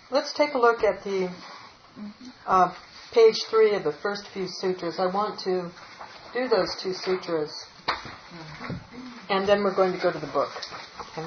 let's take a look at the page 3 of the first few sutras. I want to do those 2 sutras, and then we're going to go to the book. Okay?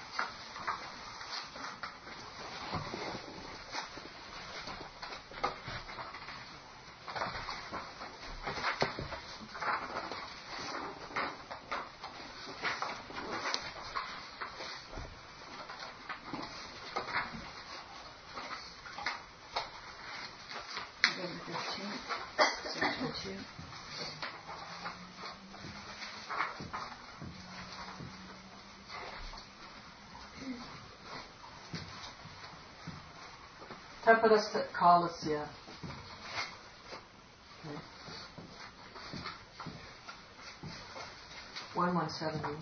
Tapadasa Kalasya. Okay. 1170.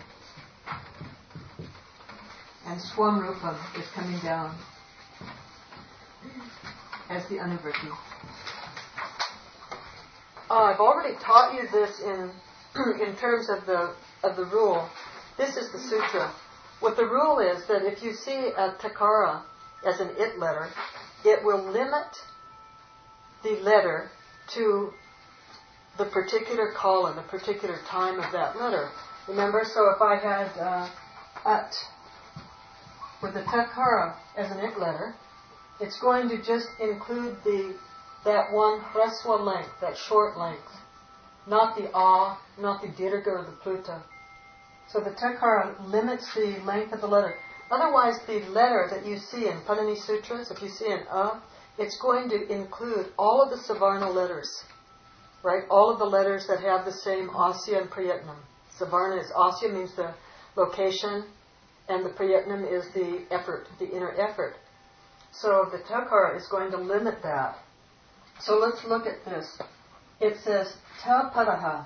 And Swamrupam is coming down as the Anuvritti. I've already taught you this in terms of the rule. This is the sutra. What the rule is that if you see a takara as an it letter, it will limit the letter to the particular kala, the particular time of that letter. Remember, so if I had at with the takara as an it letter, it's going to just include that one hraswa length, that short length, not the a, not the dirgha or the pluta. So the takara limits the length of the letter. Otherwise, the letter that you see in Panini Sutras, if you see an a, it's going to include all of the Savarna letters, right? All of the letters that have the same asya and prayatnam. Savarna is asya, means the location, and the prayatnam is the effort, the inner effort. So the takara is going to limit that. So let's look at this. It says ta padaha.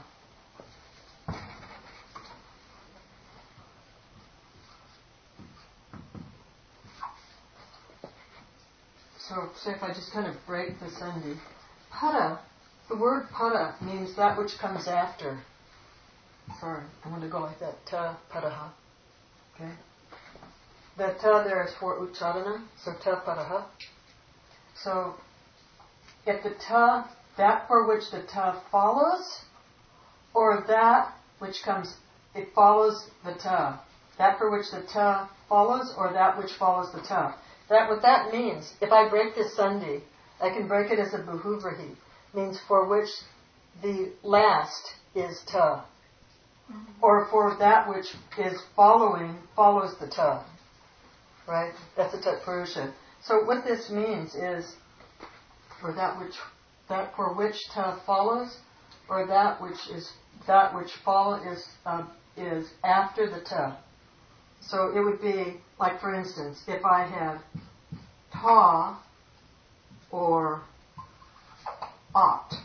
So say if I just kind of break the sandhi. Pada, the word pada means that which comes after. Sorry, I'm going to go like that. Ta padaha. Okay? The ta there is for ucharana, so ta padaha. So if the ta, that for which the ta follows, or that which comes, it follows the ta. That for which the ta follows, or that which follows the ta. What that means, if I break this sandhi, I can break it as a bahuvrahi, means for which the last is ta, or for that which is following follows the ta, right? That's a Tatpurusha. So what this means is, for that for which ta follows, or that which follows is after the ta. So it would be, like for instance, if I had ta or ot,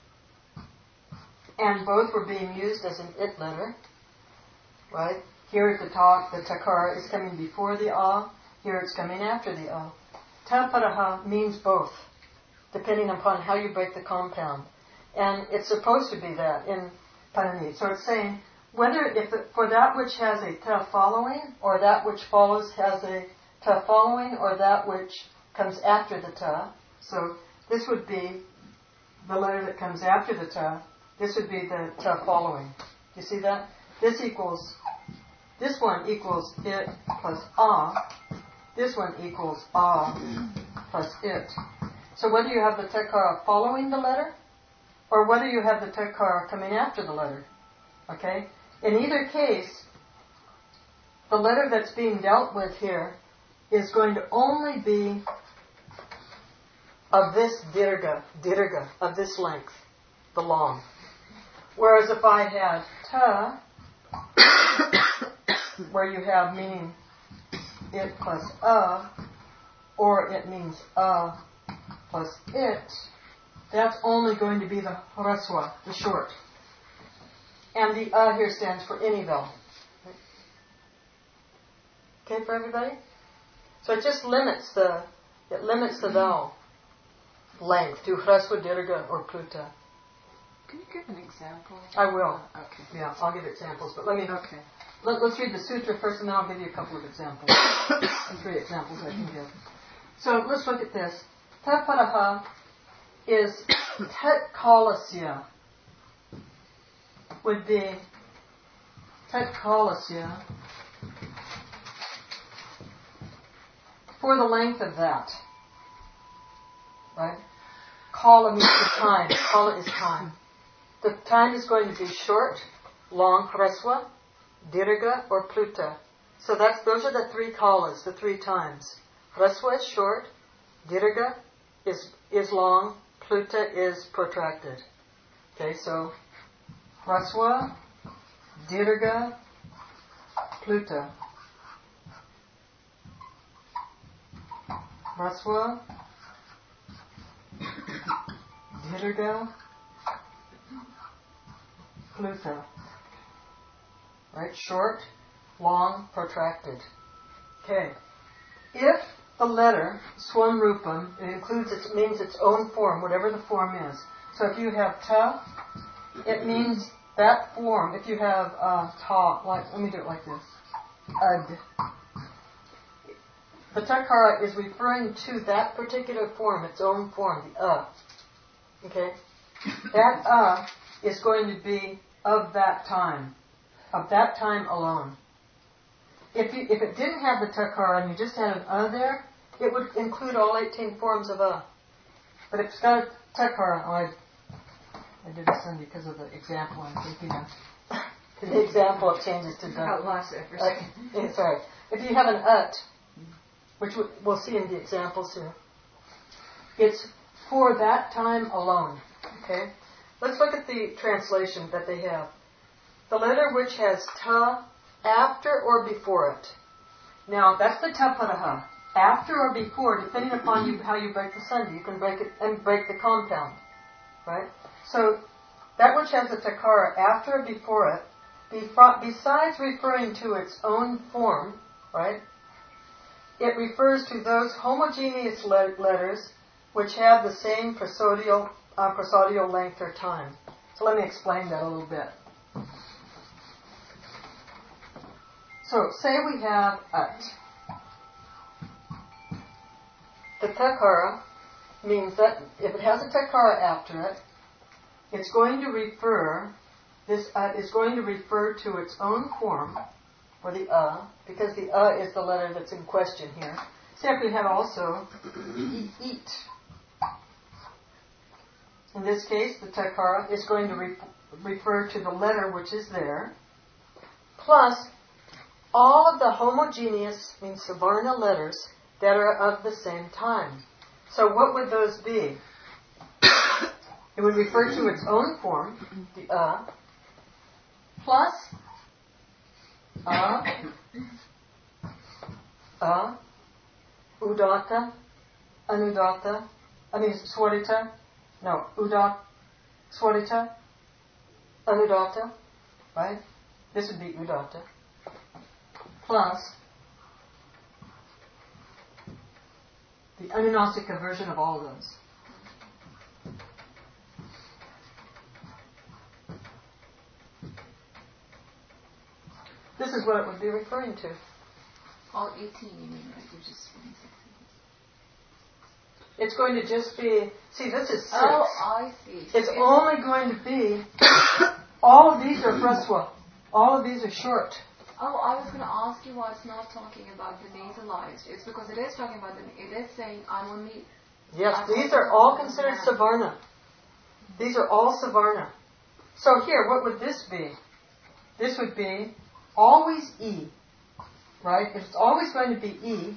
and both were being used as an it letter, right? Here the takara is coming before the a, here it's coming after the a. Ta padaha means both, depending upon how you break the compound. And it's supposed to be that in Panini. So it's saying, whether for that which has a ta following, or that which follows has a ta following, or that which comes after the ta. So this would be the letter that comes after the ta. This would be the ta following. You see that? This one equals it plus a. This one equals a plus it. So whether you have the takara following the letter, or whether you have the takara coming after the letter, okay? In either case, the letter that's being dealt with here is going to only be of this dirgha, of this length, the long. Whereas if I had ta, where you have meaning it plus a, or it means a plus it, that's only going to be the hraswa, the short. And the here stands for any vowel. Okay for everybody? So it just limits the vowel length to hraswa, dirgha, or pluta. Can you give an example? I will. Okay. Yeah, I'll give examples. But let's read the sutra first, and then I'll give you a couple of examples. 3 examples I can give. So let's look at this. Ta Padaha is Tet Kalasya. Would be Tet Kalasya for the length of that. Right? Kala means the time. Kala is time. The time is going to be short, long, Hreswa, Dirga, or Pluta. So those are the three kalas, the three times. Hreswa is short, Dirga is long, Pluta is protracted. Okay, so Hreswa, Dirga, Pluta. Hreswa, Dirga, Pluta. Right? Short, long, protracted. Okay. If the letter Swanrupam, it means its own form, whatever the form is. So if you have ta, it means that form. If you have ta, let me do it like this. Ad. The takara is referring to that particular form, its own form, the Okay? That is going to be of that time alone. If it didn't have the takara and you just had an there, it would include all 18 forms of But if it's got a takara, I did this because of the example I'm thinking of. The example of changes to I lost it for a second. Sorry. If you have an which we'll see in the examples here, it's for that time alone. Okay? Let's look at the translation that they have. The letter which has ta after or before it. Now, that's the ta padaha. After or before, depending upon how you break the sandhi, you can break it and break the compound. Right? So, that which has the takara after or before it, besides referring to its own form, right, it refers to those homogeneous letters which have the same prosodial length or time. So let me explain that a little bit. So, say we have at. The takara means that if it has a takara after it, it's going to refer, this is going to refer to its own form, or the because the is the letter that's in question here. Say if we have also eat. In this case, the takara is going to refer to the letter which is there, plus all of the homogeneous, means Savarna letters, that are of the same time. So what would those be? It would refer to its own form, the plus udata, anudata, swarita, swarita, anudata, right? This would be udata. Plus the Anunasika version of all of those. This is what it would be referring to. All 18, you mean, right? You're just 26. It's going to just be, this is 6. Oh, I see. It's only going to be, all of these are Hraswa. All of these are short. Oh, I was going to ask you why it's not talking about the nasalized. It's because it is talking about it is saying, I'm only... Yes, these are all considered Savarna. These are all Savarna. So here, what would this be? This would be always E. Right? If it's always going to be E,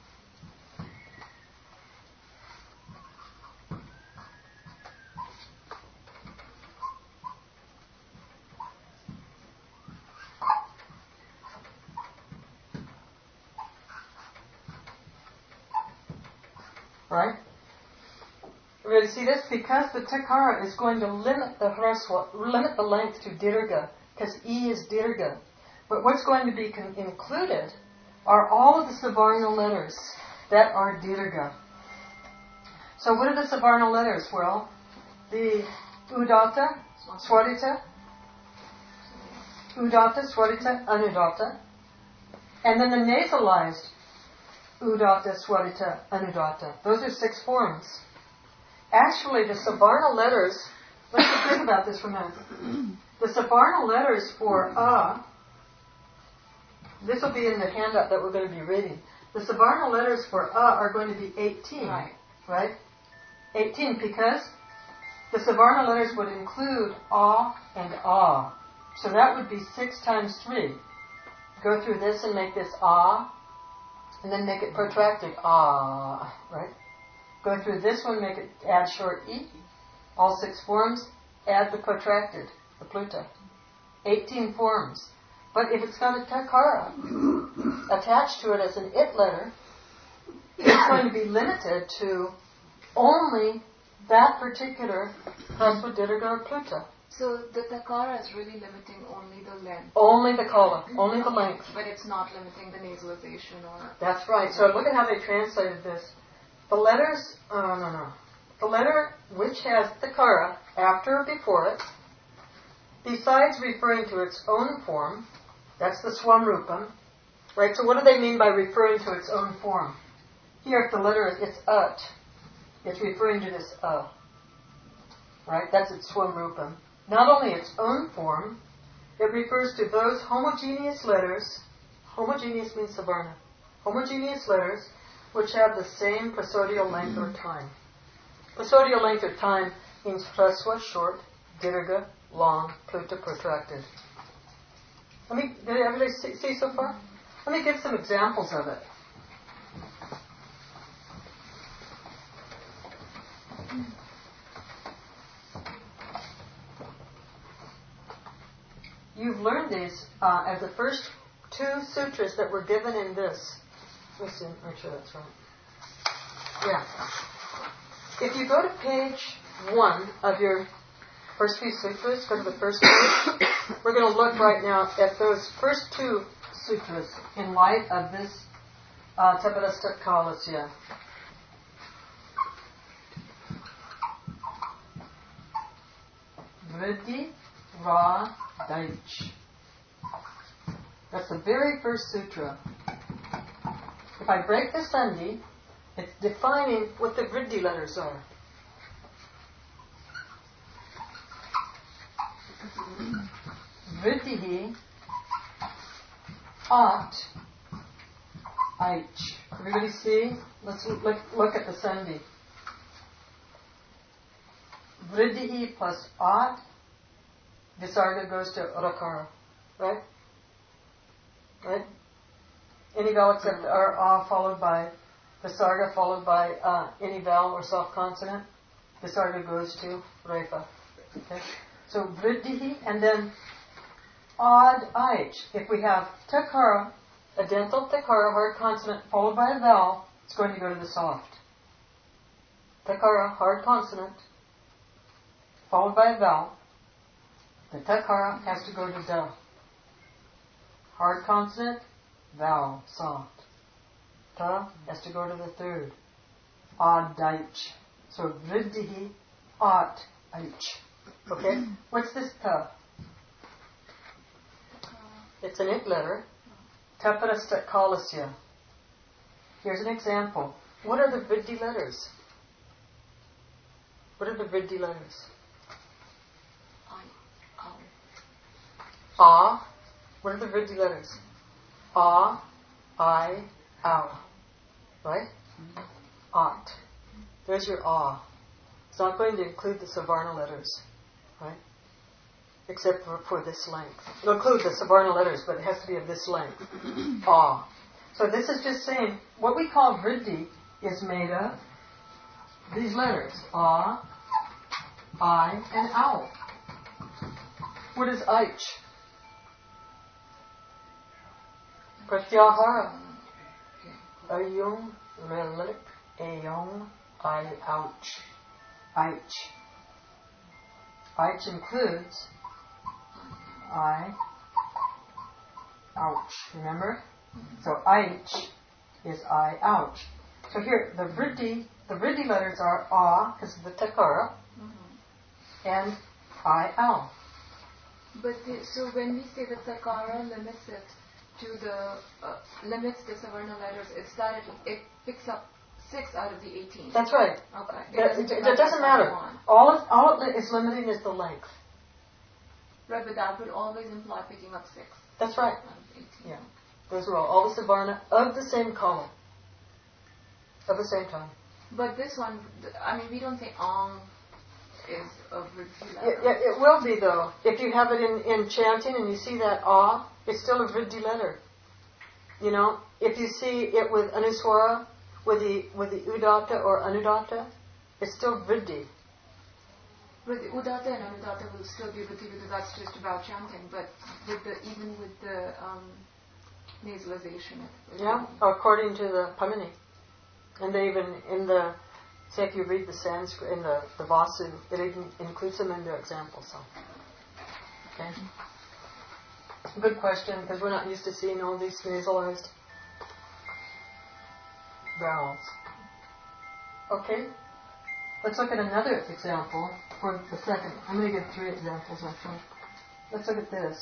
right? Ready to see this? Because the takara is going to limit the length to dirga, because E is dirga. But what's going to be included are all of the Savarna letters that are dirga. So what are the Savarna letters? Well, the udata, swarita, udata, swarita, anudata, and then the nasalized Udatta, Swarita, Anudatta. Those are 6 forms. Actually, the Savarna letters, let's just think about this for a minute. The Savarna letters for this will be in the handout that we're going to be reading. The Savarna letters for are going to be 18. Right? 18 because the Savarna letters would include and So that would be 6 times 3. Go through this and make this and then make it protracted right? Go through this one, make it add short e. All 6 forms, add the protracted, the pluta. 18 forms. But if it's got a takara attached to it as an it letter, it's going to be limited to only that particular Hrasva, Didrgha, or pluta. So the takara is really limiting only the length. Only the kala, only the length. But it's not limiting the nasalization or... That's right. So look at how they translated this. The letters, the letter which has takara after or before it, besides referring to its own form, that's the swamrupam, right? So what do they mean by referring to its own form? Here, if the letter it's ut, it's referring to this right? That's its swamrupam. Not only its own form, it refers to those homogeneous letters. Homogeneous means savarna. Homogeneous letters which have the same prosodial length or time. Prosodial length or time means hrasva, short, didrgha, long, pluta, protracted. Did everybody see so far? Let me give some examples of it. You've learned these as the first 2 sutras that were given in this. Let me see, make sure that's right. Yeah. If you go to page 1 of your first few sutras, go to the first page. We're going to look right now at those first 2 sutras in light of this Tapadasta Kalasya. Vriddhi Ra Daich. That's the very first sutra. If I break the sandhi, it's defining what the vriddhi letters are. Vriddhi At Aich. Everybody see? Let's look at the sandhi. Vriddhi plus At, Visarga goes to Rakara. Right? Right? Any vowel except followed by Visarga, followed by any vowel or soft consonant. Visarga goes to Refa. Okay? So Vriddhi and then Ad Aich. If we have takara, a dental takara, hard consonant, followed by a vowel, it's going to go to the soft. Takara, hard consonant, followed by a vowel. The takara has to go to da. Hard consonant, vowel, soft. Ta has to go to the third. Ad Aich. So Vriddhi At Aich. Okay? What's this ta? It's an it letter. Tapadasta Kalasya. Here's an example. What are the vriddhi letters? What are the vriddhi letters? What are the vriddhi letters? I, ow. Right? At. There's your It's not going to include the Savarna letters. Right? Except for this length. It'll include the Savarna letters, but it has to be of this length. So this is just saying, what we call vriddhi is made of these letters. I, and ow. What is aich? Pratyahara. Ayung, relik, ayung, ouch. Aich. Aich includes I, ouch. Remember? So aich is I, ouch. So here, the vriddhi letters are because of the takara, and I, ow. But so when we say the takara limits it, to the limits the Savarna letters, it's that it picks up 6 out of the 18. That's right. Okay. It doesn't matter. All it is limiting is the length. Right, but that would always imply picking up 6. That's right. Out of 18. Yeah. Those are all the Savarna of the same color. Of the same time. But this one, I mean, we don't say Ang is a Vriddhi letter. It will be, though. If you have it in chanting and you see that Ah, it's still a Vriddhi letter. You know, if you see it with Anuswara, with the Udatta or Anudatta, it's still Vriddhi. But the Udatta and Anudatta will still be Vriddhi because that's just about chanting. But even with the nasalization. Yeah, according to the Pamini. And they even, say if you read the Sanskrit, in the Vasu, it even includes them in their examples. So. Okay. Good question, because we're not used to seeing all these nasalized vowels. Okay. Let's look at another example for the second. I'm going to give 3 examples, actually. Let's look at this.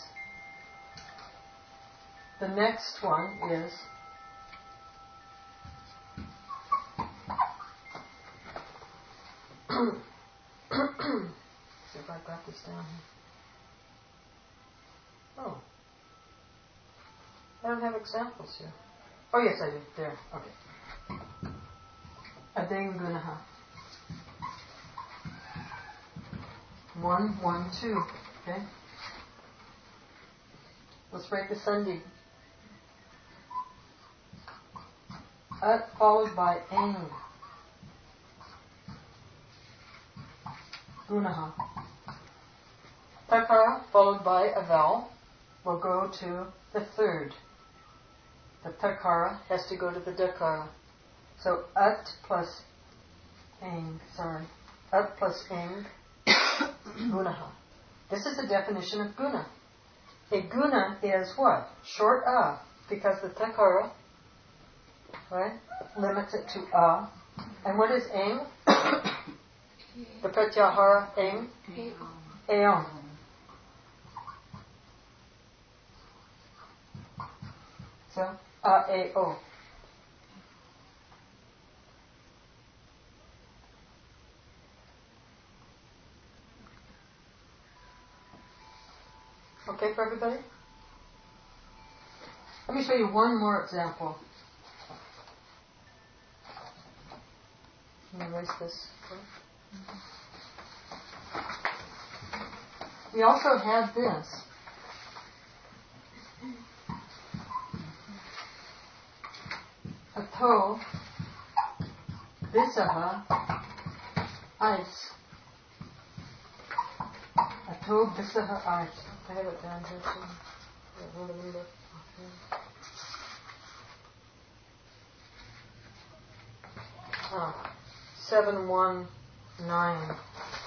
The next one is see if I got this down here. Oh. I don't have examples here. Oh, yes, I do. There. Okay. Adengunaha. 1, 1, 2. Okay? Let's break the Sandhi. At followed by Ang. Gunaha. Takara followed by a vowel will go to the third. The takara has to go to the dakara. So at plus ang, at plus ang, gunaha. This is the definition of guna. A guna is what? Short a, because the takara, right, limits it to a. And what is ang? The pratyahara ang? Aeon. So, a-a-o. Okay for everybody? Let me show you one more example. Let me erase this. We also have this. Ato Visaha Ice. Ato Visaha Ice. I have it down here too. Ah, 719.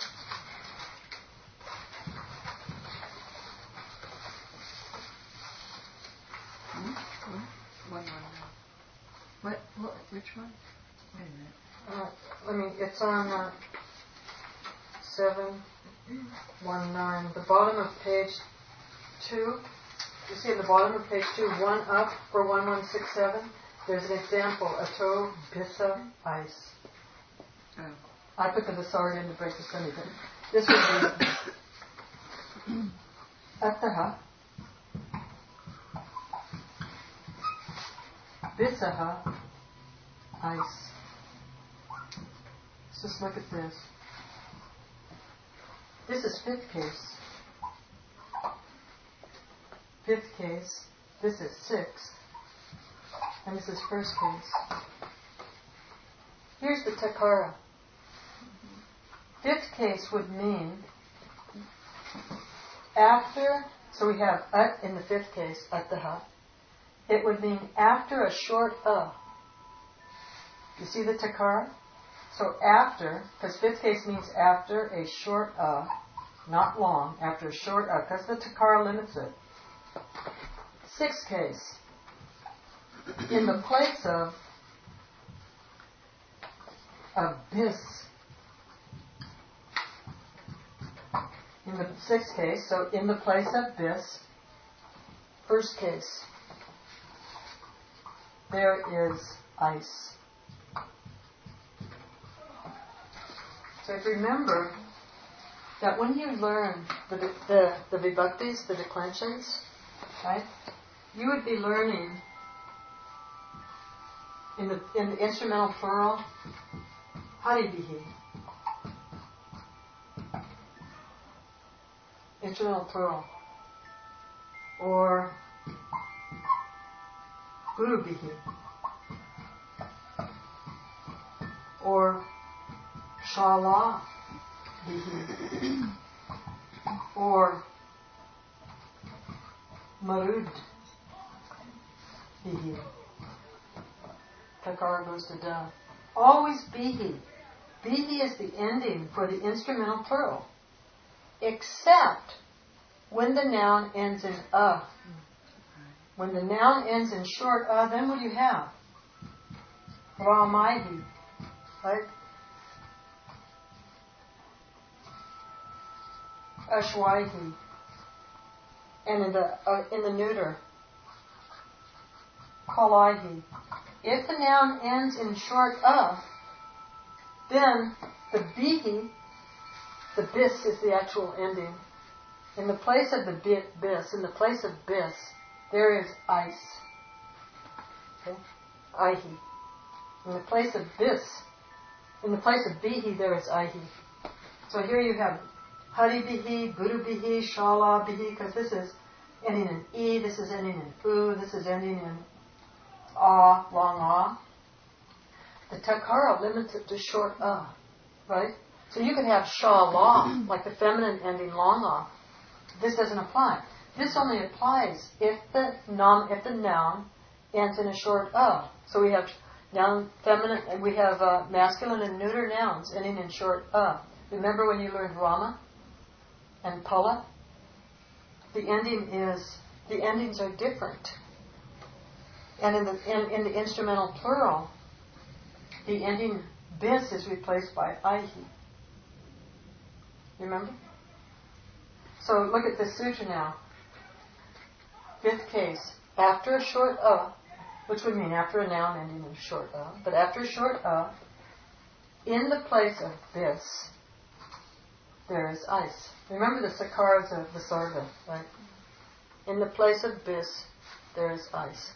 Which one? Wait a minute. It's on 719. The bottom of page 2. You see at the bottom of page 2, 1 up for 1167. There's an example, Ato Bisa Ice. Oh. I put the Visarga in to break the Sandhi. This would be Ataha Visaha Ice. Let's just look at this. This is 5th case. 5th case. This is 6th. And this is 1st case. Here's the takara. 5th case would mean after, so we have at in the 5th case, ataha. It would mean after a short a. You see the takara? So after, because 5th case means after a short a, not long, after a short a, because the takara limits it. 6th case, in the place of bis. In the 6th case, so in the place of bis, 1st case. there is ice. So remember that when you learn the vibhaktis, the declensions, right, you would be learning in the instrumental plural, haribihi. Instrumental plural. Or gurubihi. Or shala bihi. Or marud bihi. Takara goes to da. Always bihi. Bihi is the ending for the instrumental plural. Except when the noun ends in a. When the noun ends in short a, then what do you have? Ramaihi. Right? Ashwaihi. And in the neuter, kalaihi. If the noun ends in short a, then the bihi, the bis is the actual ending. In the place of the bis, in the place of bis, there is ice. Okay? Aihi. In the place of bis, in the place of bihi, there is aihi. So here you have hari bihi, guru bihi, shala bihi, because this is ending in e, this is ending in u, this is ending in a, long a. The takara limits it to short a, right? So you could have shala, like the feminine ending long a. This doesn't apply. This only applies if the noun ends in a short a. So we have noun feminine, and we have masculine and neuter nouns ending in short a. Remember when you learned Rama and Pala? The endings are different. And in the instrumental plural, the ending bis is replaced by aihi. Remember? So look at this sutra now. Fifth case. After a short a, which would mean after a noun ending in short a, but after a short a, in the place of bis, there is ice. Remember the sakaras of Visarga, right? In the place of bis, there is ice.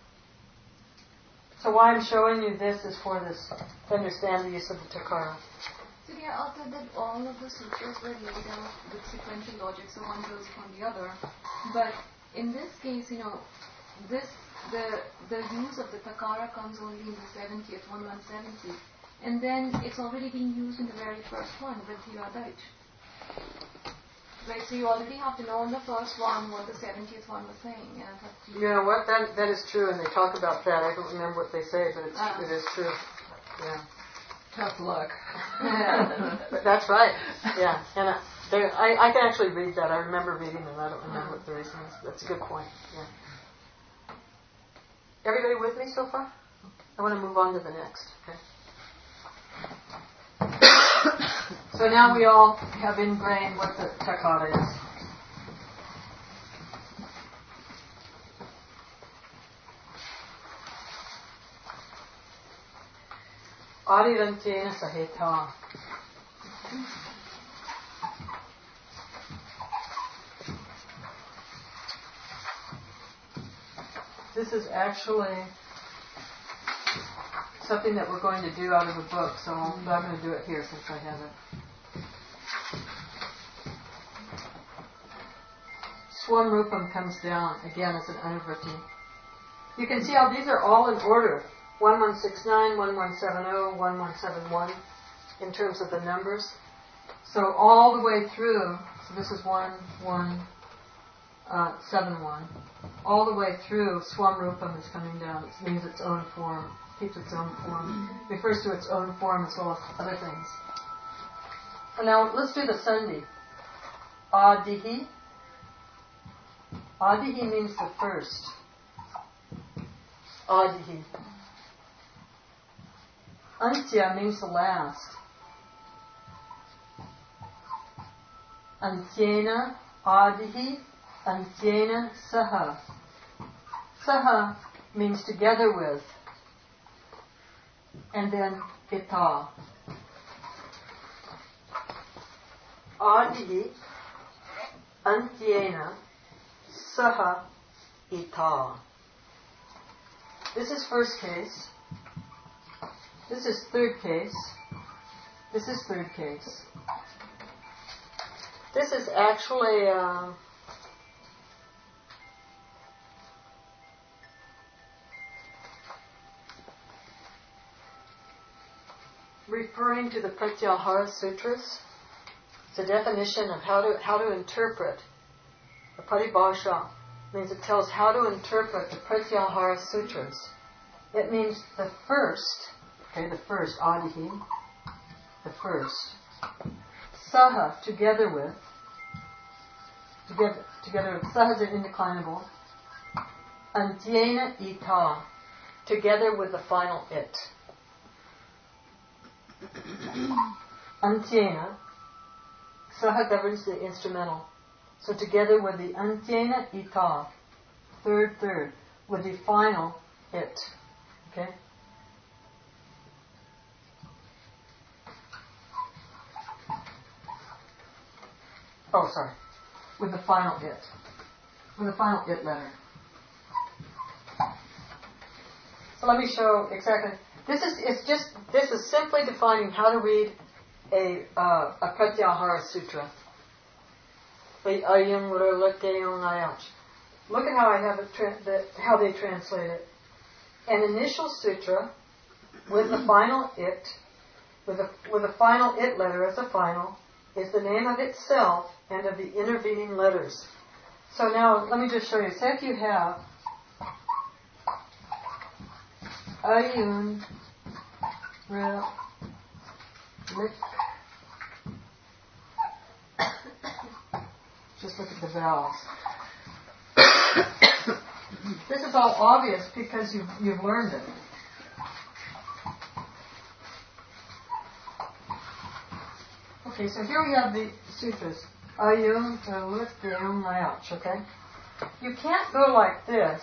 So why I'm showing you this is for this, to understand the use of the takara. So we are after that all of the sutras were laid out with sequential logic, so one goes from the other. But in this case, the use of the takara comes only in the 70th, 1170, and then it's already being used in the very first one, Vidhiradait. Right, so you already have to know in the first one what the 70th one was saying. You know what? That is true, and they talk about that. I don't remember what they say, but it is true. Yeah. Tough luck. But that's right. Yeah, and I can actually read that. I remember reading them. I don't remember what the reason is. That's a good point. Yeah. Everybody with me so far? I want to move on to the next. Okay. So now we all have ingrained what the takara is. Arirantena saheta. This is actually something that we're going to do out of the book, so I'm not going to do it here since I have it. Swamrupam comes down again as an anuvritti. You can see how these are all in order. 1169, 1170, 1171 in terms of the numbers. So all the way through, so this is 1171. All the way through, Swamrupam is coming down. It means its own form, keeps its own form. Refers to its own form as well as other things. And now let's do the Sandhi. Adihi. Adihi means the first. Adihi. Antya means the last. Antyena adihi, antyena saha. Saha means together with, and then ita. Adihi antyena saha ita. This is first case. This is third case. This is third case. This is actually referring to the Pratyahara Sutras. It's a definition of how to interpret the Paribhasha. Means it tells how to interpret the Pratyahara Sutras. It means the first, Adihi, the first. Saha, together with, Saha is an indeclinable. Antyena ita, together with the final it. Antyena, Saha governs the instrumental. So together with the antyena ita, third, with the final it. Okay? Oh, sorry. With the final it. With the final it letter. So let me show exactly. This is simply defining how to read a Pratyahara Sutra. Look at how I have it, how they translate it. An initial sutra with the final it, with the final it letter as a final, is the name of itself and of the intervening letters. So now, let me just show you. Say if you have Ayun, Ril, Lik. Just look at the vowels. This is all obvious because you've learned it. Okay, so here we have the sutras. Ayum, Lik, Deum, Layach, okay? You can't go like this.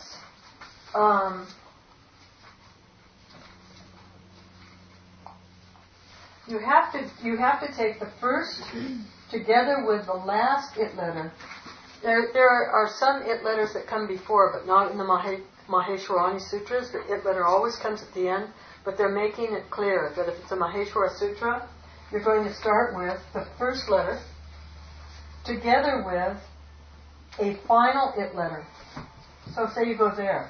You have to take the first together with the last it letter. There are some it letters that come before, but not in the Maheshwarani Sutras. The it letter always comes at the end, but they're making it clear that if it's a Maheshwara Sutra, you're going to start with the first letter together with a final it letter. So say you go there.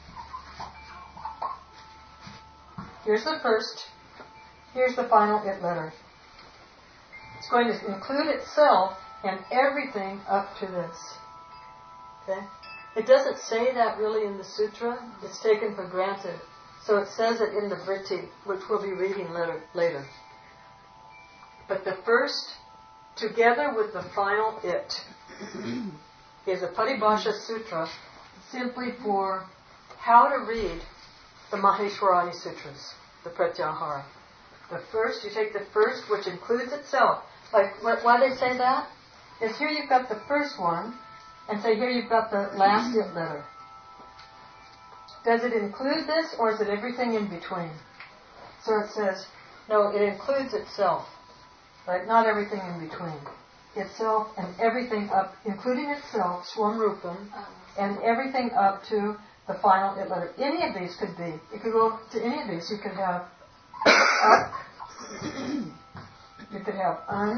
Here's the first. Here's the final it letter. It's going to include itself and everything up to this. Okay? It doesn't say that really in the sutra. It's taken for granted. So it says it in the vritti, which we'll be reading later. But the first, together with the final it, is a Paribhasha Sutra simply for how to read the Maheshwarani Sutras, the Pratyahara. The first, you take the first, which includes itself. Like, why they say that? Is here you've got the first one, and say here you've got the last it letter. Does it include this, or is it everything in between? So it says, no, it includes itself. Right? Not everything in between. Itself and everything up, including itself, Swam Rupam, and everything up to the final it letter. Any of these could be. You could go to any of these. You could have up. You could have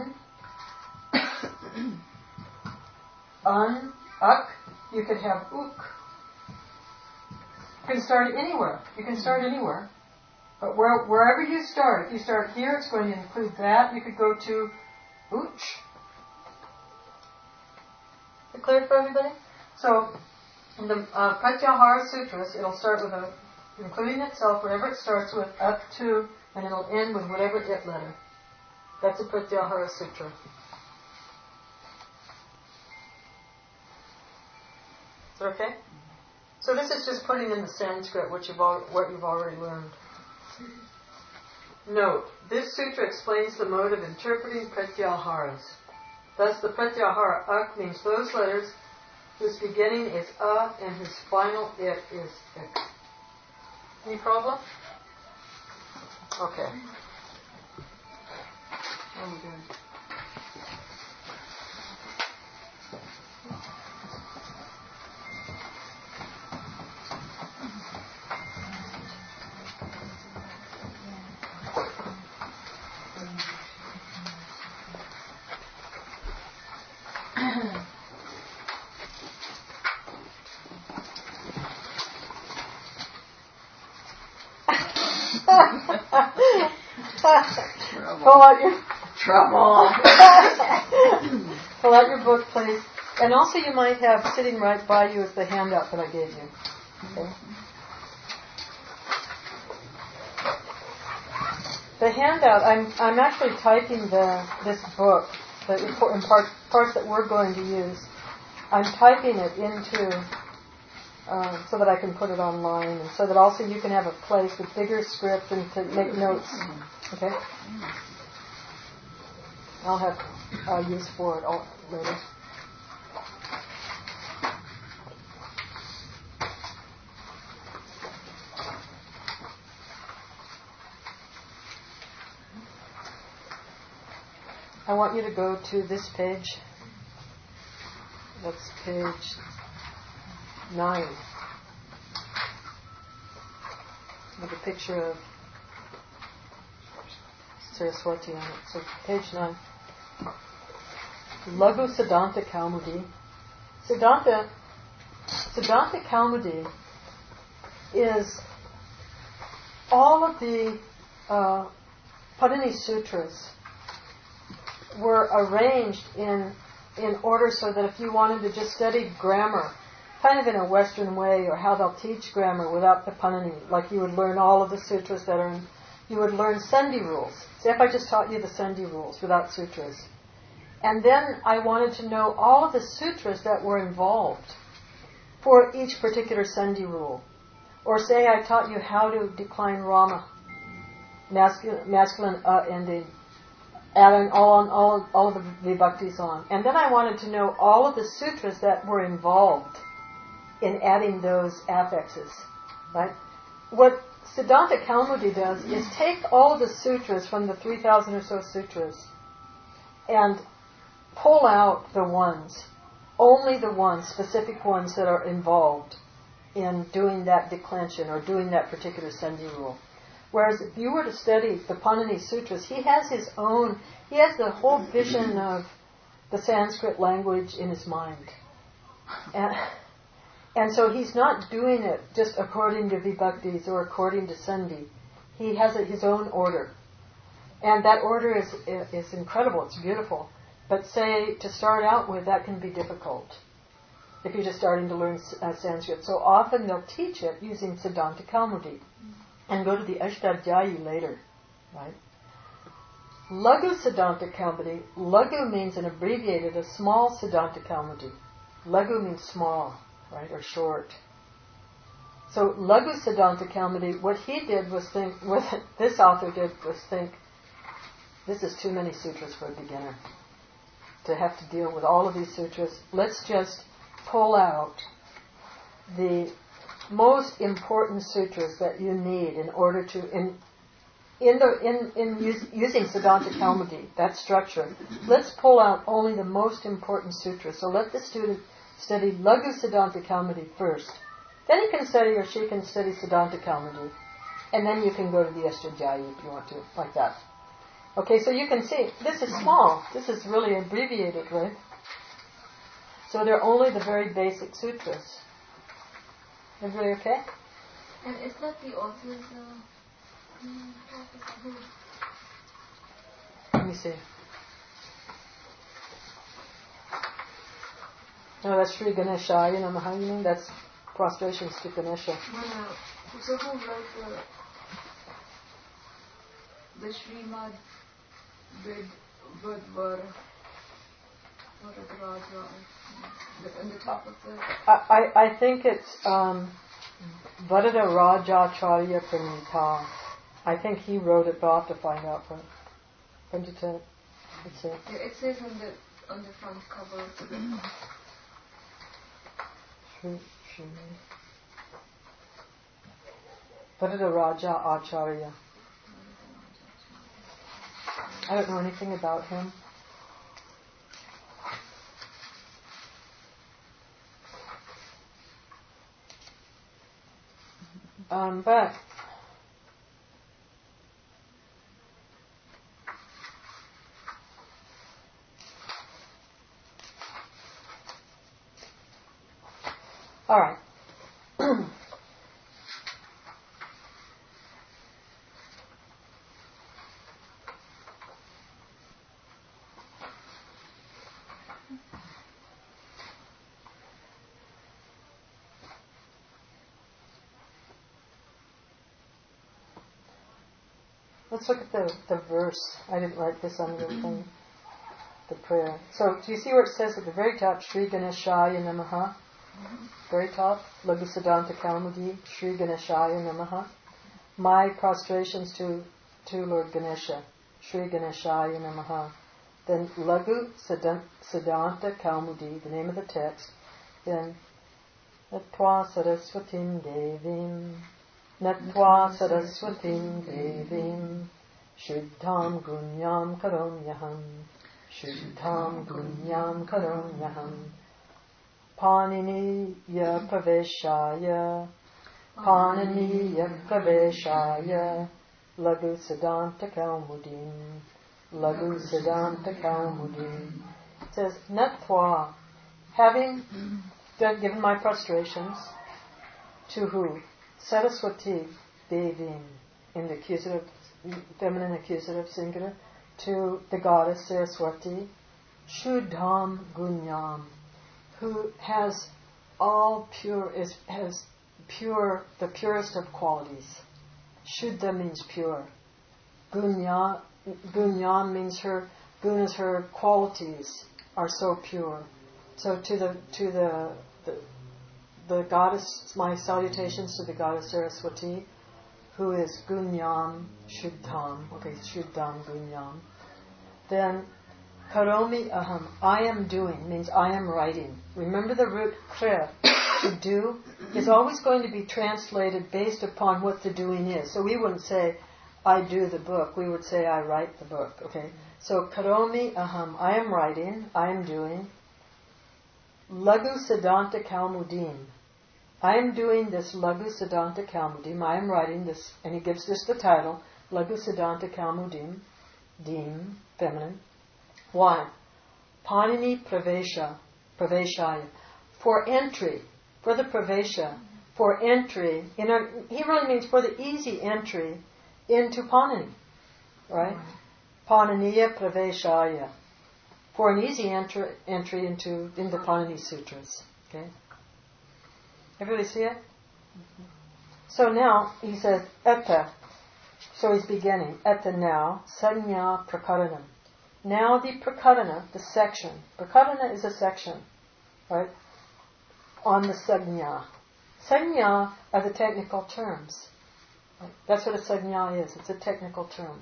uk. You could have uk. You can start anywhere. But wherever you start, if you start here, it's going to include that. You could go to uch. Is it clear for everybody? So, in the Pratyahara Sutras, it'll start with including itself, wherever it starts with, up to, and it'll end with whatever it letter. That's a Pratyahara Sutra. Is that okay? So this is just putting in the Sanskrit what you've already learned. Note, this sutra explains the mode of interpreting Pratyaharas. Thus, the Pratyahara ak means those letters whose beginning is a and whose final it is ik. Any problem? Okay. I'm good. Pull out your trouble. Pull out your book, please. And also, you might have sitting right by you is the handout that I gave you. Okay. The handout. I'm actually typing this book, the important parts that we're going to use. I'm typing it into so that I can put it online, and so that also you can have a place with bigger script and to make notes. Okay. I'll have use for it all later. I want you to go to this page. That's page 9. With a picture of Saraswati on it. So page 9. Laghu Siddhanta Kaumudi. Siddhanta Kaumudi is all of the Panini Sutras were arranged in order so that if you wanted to just study grammar, kind of in a Western way, or how they'll teach grammar without the Panini, like you would learn all of the sutras that are in, you would learn Sandhi rules. See, if I just taught you the Sandhi rules without sutras. And then I wanted to know all of the sutras that were involved for each particular Sandhi rule. Or say I taught you how to decline Rama, masculine ending, adding all of the vibhaktis on. And then I wanted to know all of the sutras that were involved in adding those affixes. Right? What Siddhanta Kaumudi does is take all of the sutras from the 3,000 or so sutras and pull out the ones, only the ones, specific ones that are involved in doing that declension or doing that particular Sandhi rule. Whereas if you were to study the Panini Sutras, he has the whole vision of the Sanskrit language in his mind. And so he's not doing it just according to vibhaktis or according to Sandhi. He has his own order. And that order is incredible, it's beautiful. But say, to start out with, that can be difficult if you're just starting to learn Sanskrit. So often they'll teach it using Siddhanta Kaumudi and go to the Ashtadhyayi later, right? Laghu Siddhanta Kaumudi. Laghu means an abbreviated, a small Siddhanta Kaumudi. Laghu means small, right, or short. So Laghu Siddhanta Kaumudi, what he did was think, what this author did was think, this is too many sutras for a beginner to have to deal with all of these sutras. Let's just pull out the most important sutras that you need in order to using Siddhanta Kaumudi, that structure. Let's pull out only the most important sutras. So let the student study Laghu Siddhanta Kaumudi first. Then he can study, or she can study Siddhanta Kaumudi, and then you can go to the Ashtadhyayi if you want to, like that. Okay, so you can see, this is small. This is really abbreviated, right? So they're only the very basic sutras. Everybody okay? And is that the author's... Let me see. No, that's Sri Ganeshaya Namaha, you mean? That's prostrations to Ganesha. So who wrote the Srimad Vidvar Raja in the top of the... I think it's Vadada Rajacharya Pranita. I think he wrote it, but I'll have to find out from Pandita. Let's see. It says on the front cover of the book. Raja Acharya. I don't know anything about him. But all right. Let's look at the verse. I didn't write this on the thing, the prayer. So, do you see where it says at the very top, Shri Ganeshaya Namaha? Very top, Lagu Siddhanta Kaumudi, Shri Ganeshaya Namaha. My prostrations to Lord Ganesha, Shri Ganeshaya Namaha. Then Lagu Siddhanta Kaumudi, the name of the text. Then Natva Saraswatim Devim. Natva Saraswatim Devim Shuddham Gunyam Karonyaham Shuddham Gunyam Karonyaham Paniniya Praveshaya Paniniya Praveshaya Lagu Siddhanta Kaumudim Lagu Siddhanta Kaumudim. It says Natva, having given my prostrations to who? Saraswati Devim, in the accusative, feminine accusative singular, to the goddess Saraswati, Shuddham Gunyam, who has all pure, has pure, the purest of qualities. Shuddha means pure. Gunyam means her, gunas, her qualities are so pure. So to the goddess, my salutations to the goddess Saraswati, who is Gunyam Shuddham. Okay, Shuddham Gunyam. Then Karomi Aham, I am doing, means I am writing. Remember the root kre, to do, is always going to be translated based upon what the doing is. So we wouldn't say, I do the book. We would say, I write the book. Okay? So Karomi Aham, I am writing, I am doing. Lagu Siddhanta Kaumudim. I am doing this Lagu Siddhanta Kaumudim. I am writing this, and he gives this the title, Lagu Siddhanta Kaumudim, Dim, feminine. Why? Panini Praveshaya. For entry, for the Pravesha, for entry, he really means for the easy entry into Panini. Right? Paniniya Praveshaya. For an easy entry into the Panini Sutras. Okay? Everybody see it? Mm-hmm. So now, he says, Etta. So he's beginning. Etta now, Sanya Prakaranam. Now the Prakarana, the section. Prakarana is a section, right? On the Sanya. Sanya are the technical terms. Right? That's what a Sanya is. It's a technical term.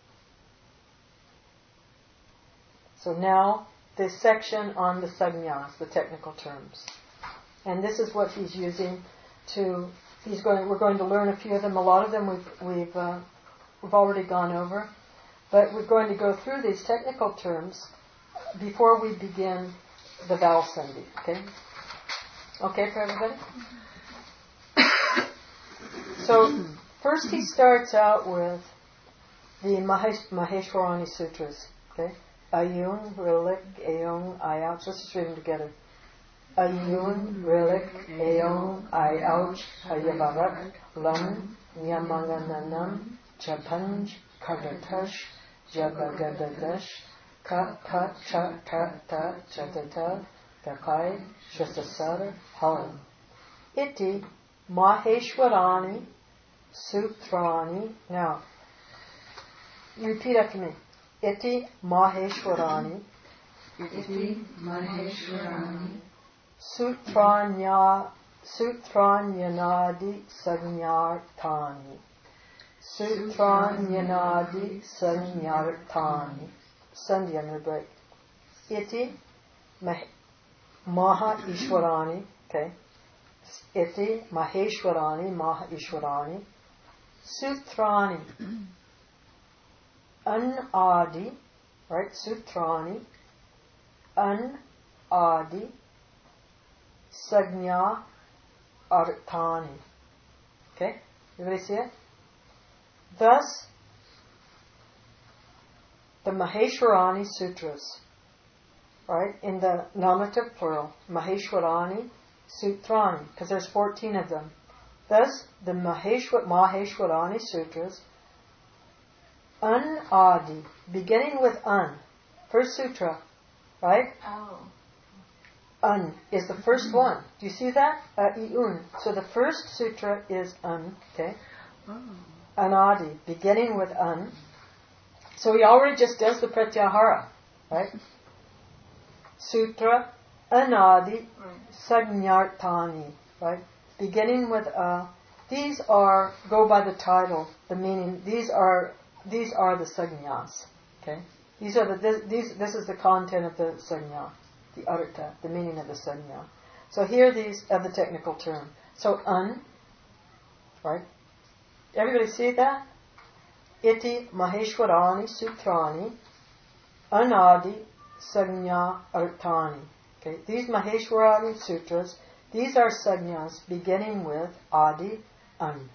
So now, the section on the Sanyas, the technical terms. And this is what he's using to, we're going to learn a few of them. A lot of them we've already gone over. But we're going to go through these technical terms before we begin the vowel sandhi. Okay? Okay for everybody? So, first he starts out with the Maheshwarani Sutras. Okay? Ayun, Rilik, Ayong, Ayouch. Let's just read them together. Ayun, Rilik, Ayong, Ayouch, Ayavarak, Lam, Nyamangananam, Chapanj, Kagatash, Jabagadash, Ka, Ta, Cha, Ta, Ta, Chatata, Kakai, Shasasara, Halam. Iti, Maheshwarani, Sutrani. Now, repeat after me. Iti Maheshwarani. Iti Maheshwarani. Sutranyanadi Sanyartani. Sutranyanadi Sanyartani. Sandhya, I'm going to break. Iti Maha Ishwarani. Okay. Iti Maheshwarani, Maha Ishwarani. Sutrani. Anadi, right? Sutrani. Anadi. Sagnya Artani. Okay? Everybody see it? Thus, the Maheshwarani Sutras, right? In the nominative plural, Maheshwarani Sutrani, because there's 14 of them. Thus, the Maheshwarani Sutras, Anadi, beginning with An, first sutra, right? Oh. An is the first one. Do you see that? Iun. So the first sutra is An, okay? Anadi, beginning with An. So he already just does the Pratyahara, right? Sutra, Anadi, Sagnartani, right? Beginning with these are, go by the title, the meaning, these are the Sagnyas, okay? This is the content of the Sagnya, the Artha, the meaning of the Sagnya. So here these are the technical term. So An, right? Everybody see that? Iti Maheshwarani Sutrani Anadi Sagnya Artani. Okay, these Maheshwarani Sutras, these are Sagnyas beginning with Adi An.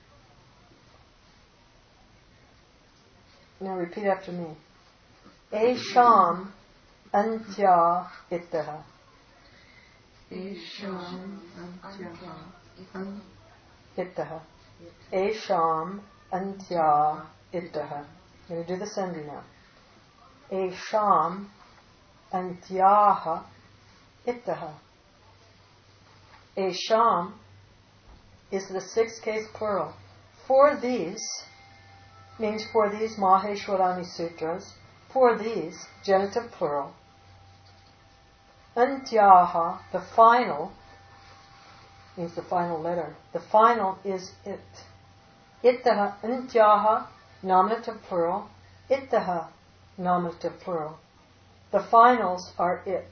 Now repeat after me. Esham Antya Ittaha. Esham Ittaha. Esham Antya Ittaha. I'm going to do the sandhi now. Esham Antyaha Ittaha. Esham is the 6th case plural. For these means for these Maheshwarani Sutras, for these, genitive plural. Antyaha, the final, means the final letter. The final is it. Ittaha, Antyaha, nominative plural. Ittaha, nominative plural. The finals are it.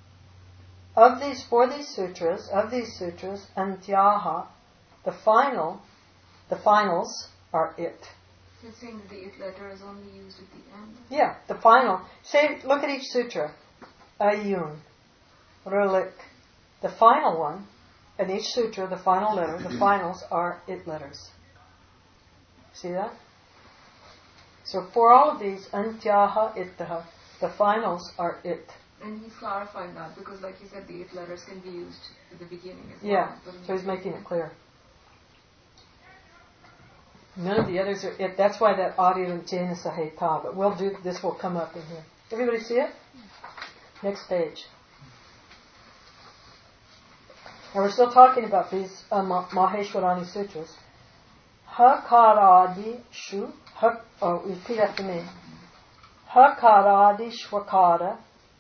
For these sutras, Antyaha, the finals are it. You're saying that the 8th letter is only used at the end? Yeah, the final. Look at each sutra. Ayun, Rulik. The final one, in each sutra, the final letter, the finals are it letters. See that? So for all of these, Antyaha Ittaha, the finals are it. And he's clarifying that because, like you said, the 8 letters can be used at the beginning as well. Yeah, so he's making it clear. None of the others are it. That's why that audio Jena Saheta, but this will come up in here. Everybody see it? Next page. Now we're still talking about these Maheshwarani Sutras. Hakaradi Shu, repeat after me. Hakaradi Shwakara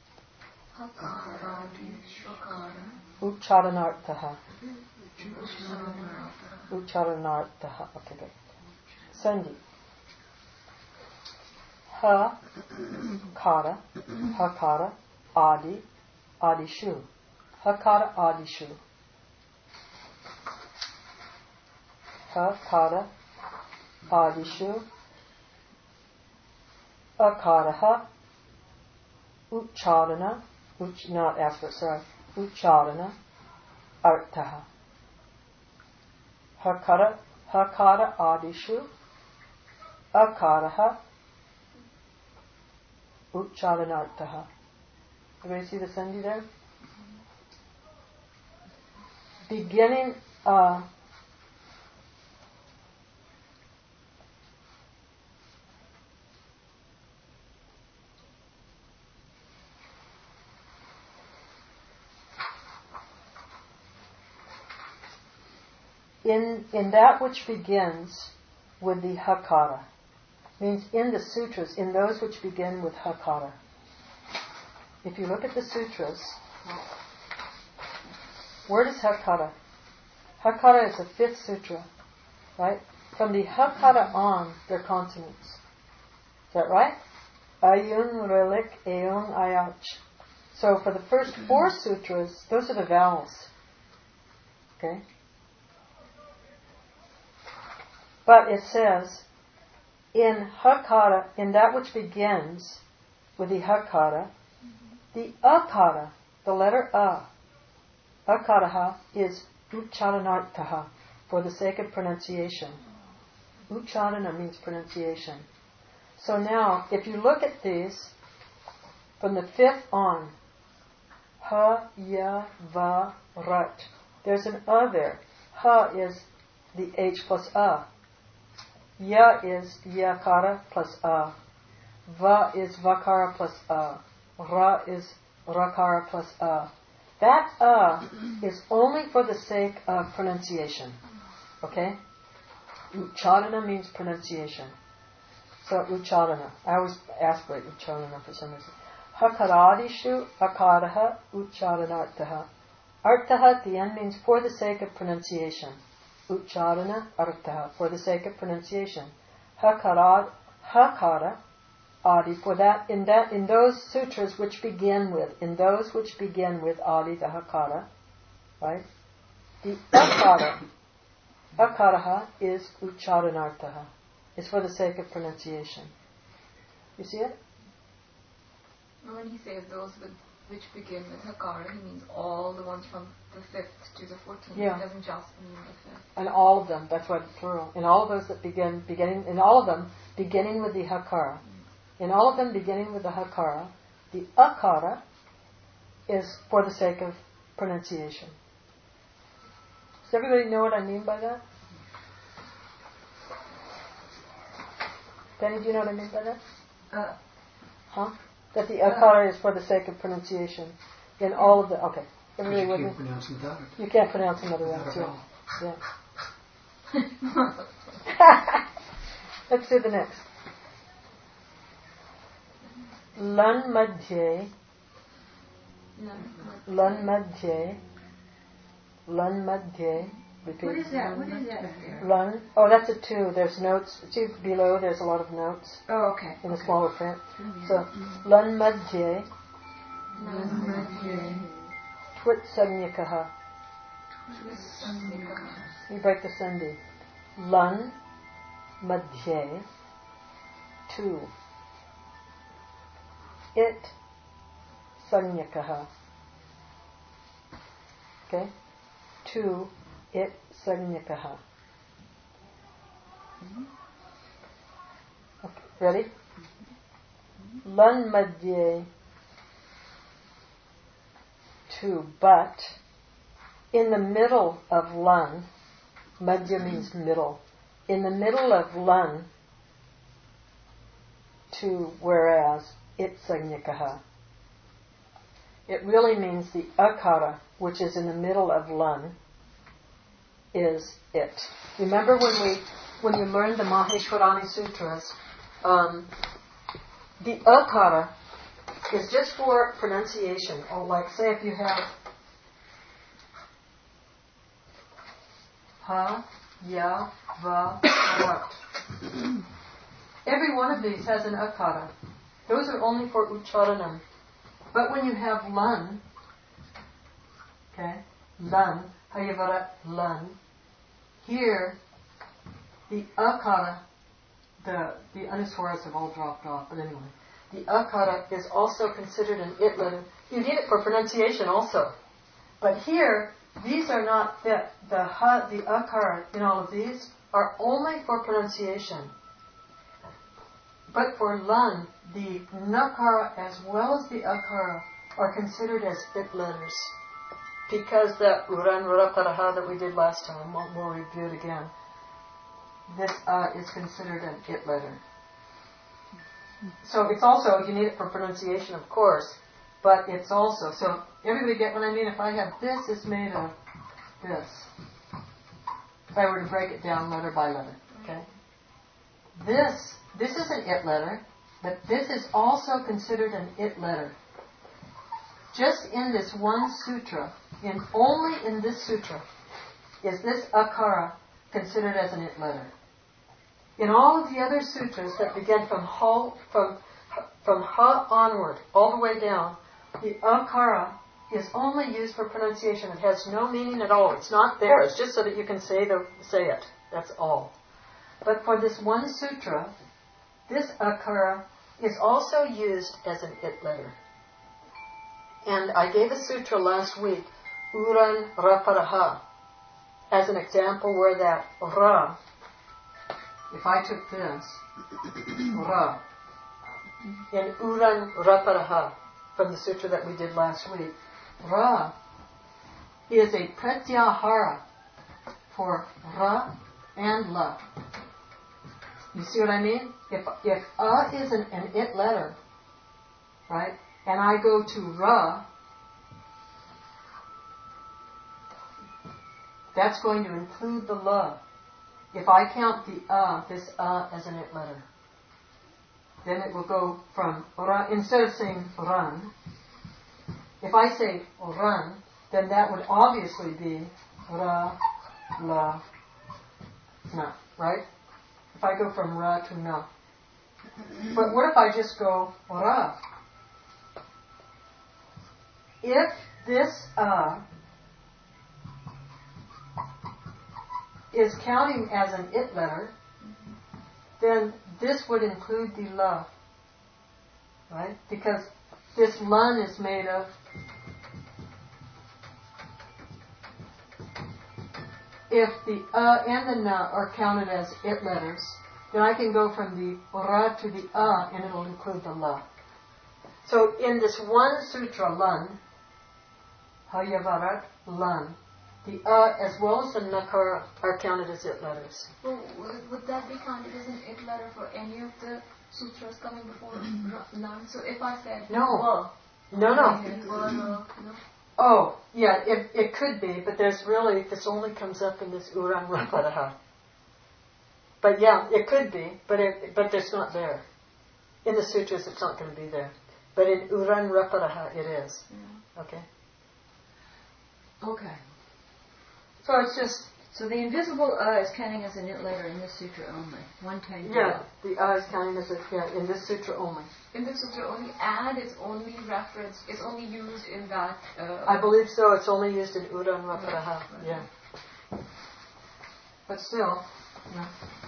Ucharanarthaha. Ucharanarthaha. Okay, good. Sandhi. Hakara, Adi, Adishu. Hakara, Adishu. Hakara, Adishu. Akaraha, Ucharana, Ucharana, Arthaha. Hakara, Adishu. Akaraha Ucharanarthaha. Everybody see the sandhi there? Beginning in that which begins with the Hakara. Means in the sutras, in those which begin with Hakara. If you look at the sutras, where does Hakara? Hakara is the 5th sutra, right? From the Hakara on, they're consonants. Is that right? Ayun, Relik, Ayun, Ayach. So for the first 4 sutras, those are the vowels. Okay? But it says, in hakara, in that which begins with the hakara, the akara, the letter akaraha, is ucharanarthaha, for the sake of pronunciation. Ucharana means pronunciation. So now, if you look at these, from the fifth on, ha, ya, va, rat, there's an there. Ha is the H plus a. Ya is yakara plus a. Va is vakara plus a. Ra is rakara plus a. That is only for the sake of pronunciation. Okay? Ucharana means pronunciation. So ucharana. I always aspirate ucharana for some reason. Hakaradishu akaraha ucharanartaha. Artaha at the end means for the sake of pronunciation. Ucharana artaha, for the sake of pronunciation. Hakara adi, for that in those sutras which begin with adi, the hakara, right? The akaraha is ucharanartaha. It's for the sake of pronunciation. You see it? When he says those which begin with hakara, he means all the ones from the 5th to the 14th. Yeah. He doesn't just mean the 5th. And all of them, that's why it's plural. In all of those that in all of them, beginning with the hakara. In all of them beginning with the hakara, the akara is for the sake of pronunciation. Does everybody know what I mean by that? Penny, do you know what I mean by that? Huh? That the akara is for the sake of pronunciation. In all of the... Okay. Everybody with me? You can't pronounce another one, too. Yeah. Let's do the next. Lan madhye. Lan madhye. Lan madhye. Repeat. What is that? What is that up there? Lan. Oh, that's a 2. There's notes. See below, there's a lot of notes. Oh, okay. In the smaller print. So, lan madhye. Lan madhye. Twit sanyakaha. You break the sandhi. Lan madhye. 2. It sanyakaha. Okay? 2. It sanyakaha. Okay, ready? Lan madhye. 2. But in the middle of lan, madhya means middle. In the middle of lan, 2. Whereas it sanyakaha. It really means the akara, which is in the middle of lan, is it. Remember when you learned the Maheshwarani Sutras, the akara is just for pronunciation. Or like, say if you have ha, ya, va, rat. Every one of these has an akara. Those are only for ucharanam. But when you have lan, okay, lan, hayavarat lan, here the akara, the anuswaras have all dropped off, but anyway, the akara is also considered an it letter. You need it for pronunciation also. But here, these are not fit. The akara in all of these are only for pronunciation. But for lan, the nakara as well as the akara are considered as it letters. Because the uran ruraparaha that we did last time, we'll review it again, this is considered an it letter. So it's also, you need it for pronunciation, of course, but it's also, so everybody get what I mean? If I have this, it's made of this. If I were to break it down letter by letter, okay? This is an it letter, but this is also considered an it letter. Just in this one sutra, only in this sutra, is this akara considered as an it letter. In all of the other sutras that begin from ha onward, all the way down, the akara is only used for pronunciation. It has no meaning at all. It's not there. It's just so that you can say it. That's all. But for this one sutra, this akara is also used as an it letter. And I gave a sutra last week, Uran Raparaha, as an example where that Ra, if I took this, Ra, in Uran Raparaha, from the sutra that we did last week, Ra is a pratyahara for Ra and La. You see what I mean? If is an it letter, right, and I go to Ra, that's going to include the La. If I count this as an it letter, then it will go from Ra, instead of saying Ran, if I say Ran, then that would obviously be Ra, La, Na, right? If I go from Ra to Na. But what if I just go Ra? If this is counting as an it letter, then this would include the La, right? Because this Lan is made of if the and the Na are counted as it letters, then I can go from the Ra to the and it'll include the La. So in this one sutra, Lan, Hayavarat Lan, the as well as the Nakara are counted as it letters. Well, would that be counted as an it letter for any of the sutras coming before Lan? So if I said No. No. Oh, yeah, it could be, but there's really, this only comes up in this Uran Raparaha. But yeah, it could be, but it's not there. In the sutras, it's not going to be there. But in Uran Raparaha, it is. Yeah. Okay? Okay. So it's just... So the invisible is counting as an it letter in this sutra only. 110. Yeah, the is counting as in this sutra only. In this sutra only, and it's only referenced, it's only used in that... I believe so. It's only used in Uran Raparaha. Right. Yeah. But still, yeah.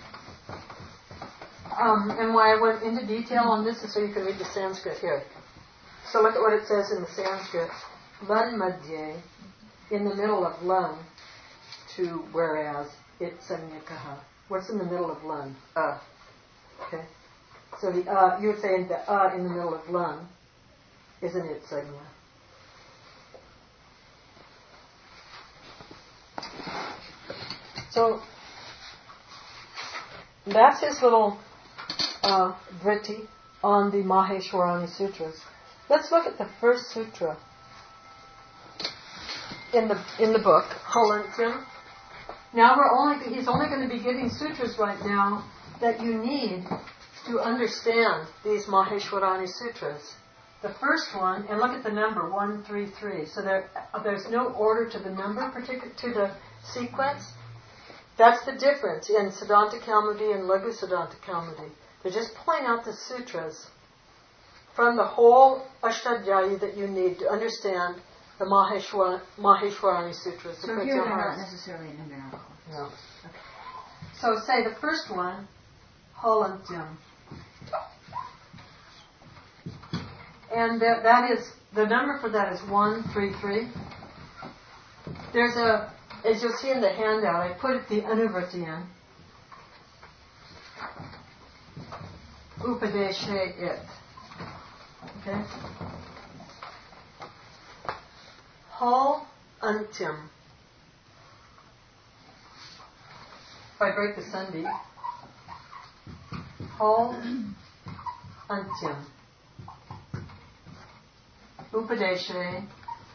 And why I went into detail on this is so you can read the Sanskrit here. So look at what it says in the Sanskrit. Lan madhye, in the middle of lan, to whereas it sanyakaha. What's in the middle of lan? Okay. So the you would say the in the middle of lan is an it sanya. So that's his little vritti on the Maheshwarani Sutras. Let's look at the first sutra in the book, Halantyam. Now he's only going to be giving sutras right now that you need to understand these Maheshwarani Sutras. The first one, and look at the number 133. So there's no order to the number, particular to the sequence. That's the difference in Siddhanta Kaumudi and Laghu Siddhanta Kaumudi. They're just pulling out the sutras from the whole Ashtadhyayi that you need to understand the Maheshwarani Sutras. So here they're not necessarily numerical. No. Okay. So say the first one, Halantyam. And that is, the number for that is 133. There's as you'll see in the handout, I put the anuvritti in. Upadeshe it. Okay? Hal antyam. If I break the sandhi, Hal antyam. Upadeshe.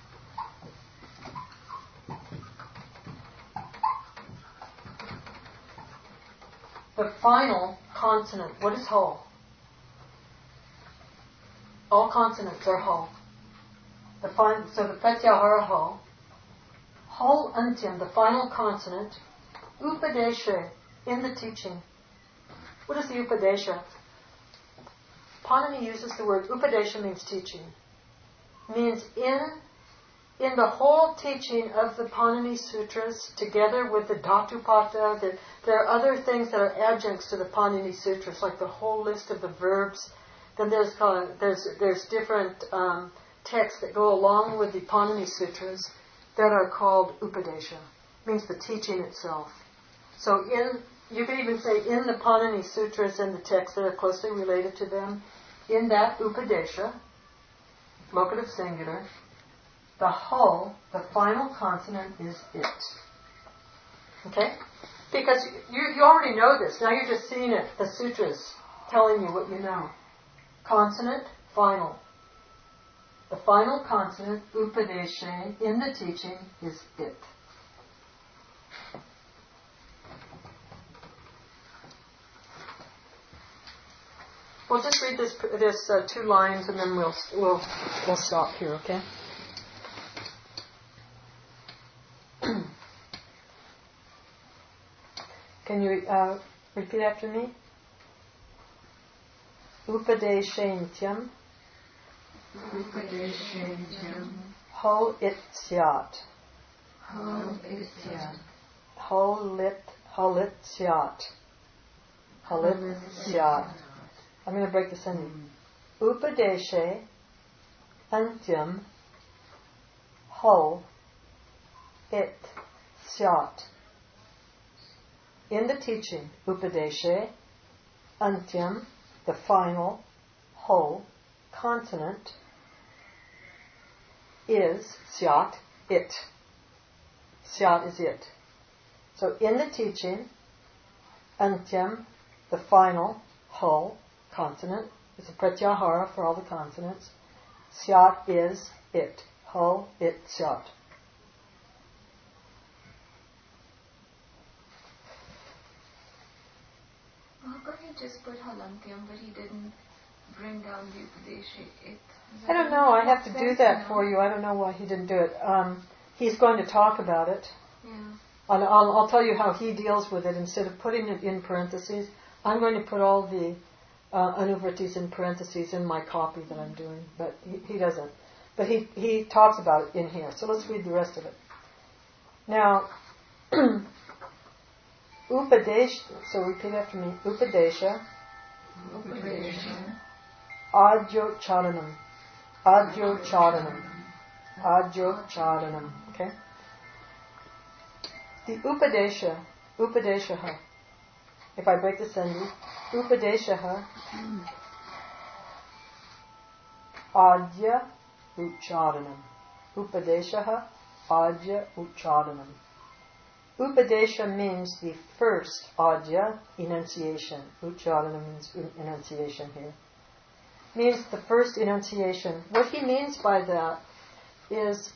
The final consonant. What is Hal? All consonants are Hal. So the Pratyahara Hal. Hal antyam, the final consonant. Upadesha, in the teaching. What is the Upadesha? Panini uses the word Upadesha means teaching. Means in in the whole teaching of the Panini Sutras, together with the Dhatupata, there are other things that are adjuncts to the Panini Sutras, like the whole list of the verbs. Then there's different texts that go along with the Panini Sutras that are called Upadesha. Means the teaching itself. So you could even say in the Panini Sutras and the texts that are closely related to them, in that Upadesha, locative singular, the whole, the final consonant is it. Okay? Because you already know this. Now you're just seeing it, the sutras telling you what you know. Consonant, final. The final consonant, upadeshe, in the teaching is it. We'll just read this 2 lines and then we'll stop here, okay? Can you repeat after me? Upadeshentyam. Upadeshentyam. Ho it syat. Ho it syat. Holit syat. Holit syat. I'm going to break the sentence. Upadeshe antyam ho it syat. In the teaching, Upadeshe, Antyam, the final, ho, consonant, is, syat, it. Syat is it. So in the teaching, Antyam, the final, ho, consonant, it's a pratyahara for all the consonants. Syat is it. Ho, it, syat. How come he just put halankyam, but he didn't bring down the upadeshe it? I don't know. I have to do that for you. I don't know why he didn't do it. He's going to talk about it. Yeah. I'll tell you how he deals with it. Instead of putting it in parentheses, I'm going to put all the anuvritis in parentheses in my copy that I'm doing. But he doesn't. But he talks about it in here. So let's read the rest of it. Now, Upadesha, so repeat after me. Upadesha. Upadesha. Adyo charanam. Adyo charanam. Adyo charanam. Okay? The Upadeshaha. If I break the sandhi, Upadeshaha. Adya ucharanam. Upadeshaha. Adya ucharanam. Upadesha means the first adya, enunciation. Ucharana means enunciation here. Means the first enunciation. What he means by that is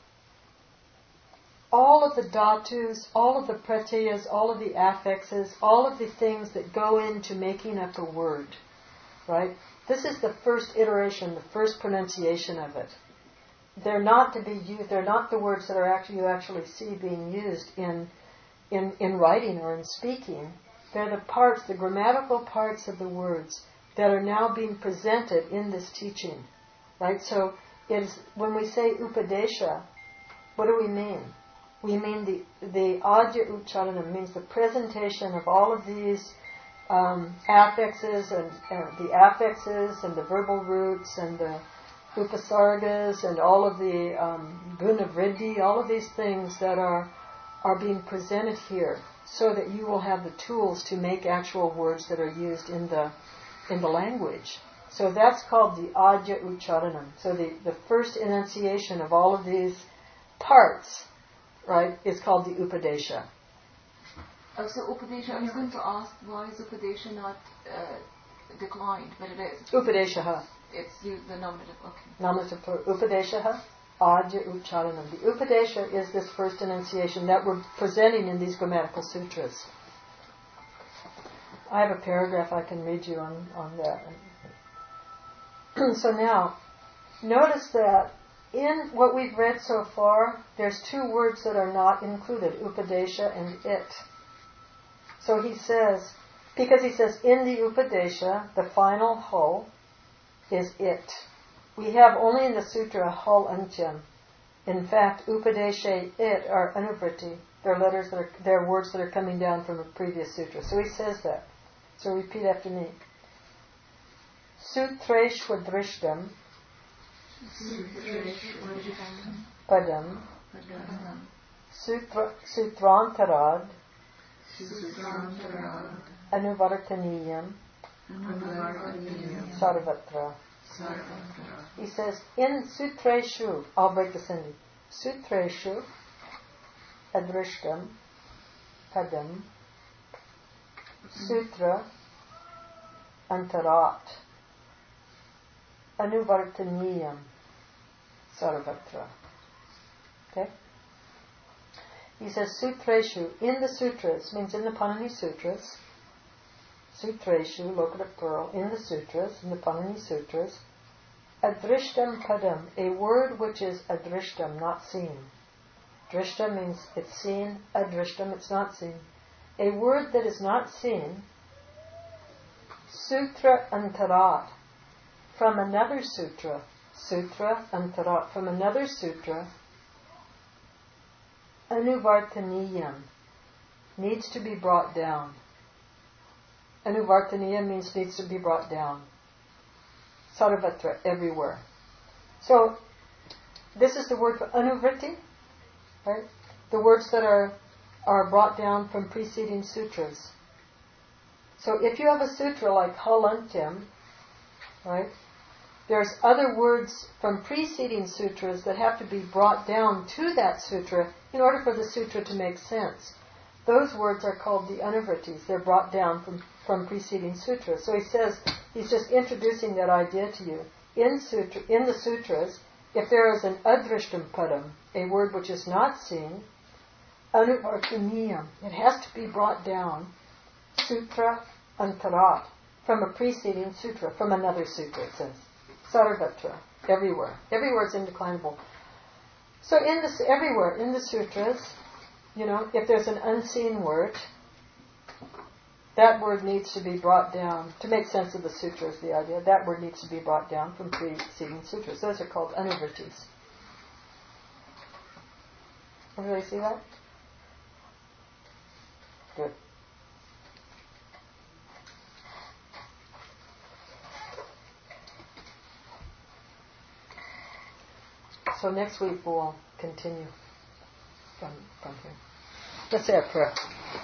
all of the dhatus, all of the pratyayas, all of the affixes, all of the things that go into making up a word. Right? This is the first iteration, the first pronunciation of it. They're not to be used. They're not the words that you actually see being used in writing or in speaking. They're the parts, the grammatical parts of the words that are now being presented in this teaching, right? So, when we say upadesha, what do we mean? We mean the adya ucharanam means the presentation of all of these affixes and the verbal roots and the upasargas and all of the guna vriddhi, all of these things that are being presented here, so that you will have the tools to make actual words that are used in the language. So that's called the adya ucharanam. So the first enunciation of all of these parts, right, is called the upadesha. So upadesha, I was going to ask, why is upadesha not declined, but it is. Upadeshaha. It's used, the nominative, okay. Nominative plural. Upadeshaha, adya ucharanam. The upadesha is this first enunciation that we're presenting in these grammatical sutras. I have a paragraph I can read you on that. So now, notice that in what we've read so far, there's 2 words that are not included, upadesha and it. So he says, because he says in the upadesha, the final ho is it. We have only in the sutra hol antyam. In fact, upadeshe it are anuvritti. They're words that are coming down from a previous sutra. So he says that. So repeat after me. Sutreshwadrishtam padam sutrantarad anuvartaniyam sarvatra. He says, in sutreshu, I'll break the sentence. Sutreshu adrishtam padam sutra antarat anuvartaniyam sarvatra. Okay? He says, sutreshu, in the sutras, means in the Panini Sutras. Sutreshu, locative plural, in the sutras, in the Panini Sutras. Adrishtam padam, a word which is adrishtam, not seen. Drishta means it's seen, adrishtam, it's not seen. A word that is not seen, sutra antarat, from another sutra, sutra antarat, from another sutra, anuvartaniyam, needs to be brought down. Anuvartaniyam means needs to be brought down. Sarvatra, everywhere. So, this is the word for anuvritti, right? The words that are brought down from preceding sutras. So if you have a sutra like Halantyam, right, there's other words from preceding sutras that have to be brought down to that sutra in order for the sutra to make sense. Those words are called the anuvrittis. They're brought down from preceding sutras. So he says, he's just introducing that idea to you. In the sutras, if there is an adrishtam padam, a word which is not seen, anuvartaniyam, it has to be brought down, sutra antarat, from a preceding sutra, from another sutra, it says. Sarvatra, everywhere. Everywhere it's indeclinable. So everywhere in the sutras, if there's an unseen word, that word needs to be brought down. To make sense of the sutra is the idea. That word needs to be brought down from preceding sutras. Those are called anuvrittis. Everybody see that? Good. So next week we'll continue from here. Let's say a prayer.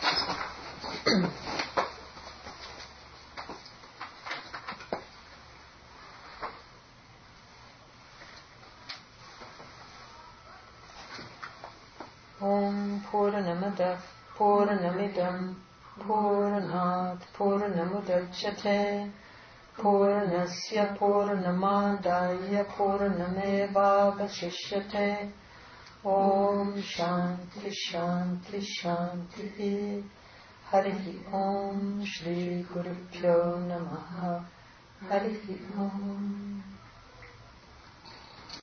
Om Purnamada Purnamidam Purnat Purnamudachyate Purnasya Purnamadaya Purnamevavashishyate. Om Shanti Shanti Shanti. Hari Om Shri Gurubhyo Namaha. Hari Om.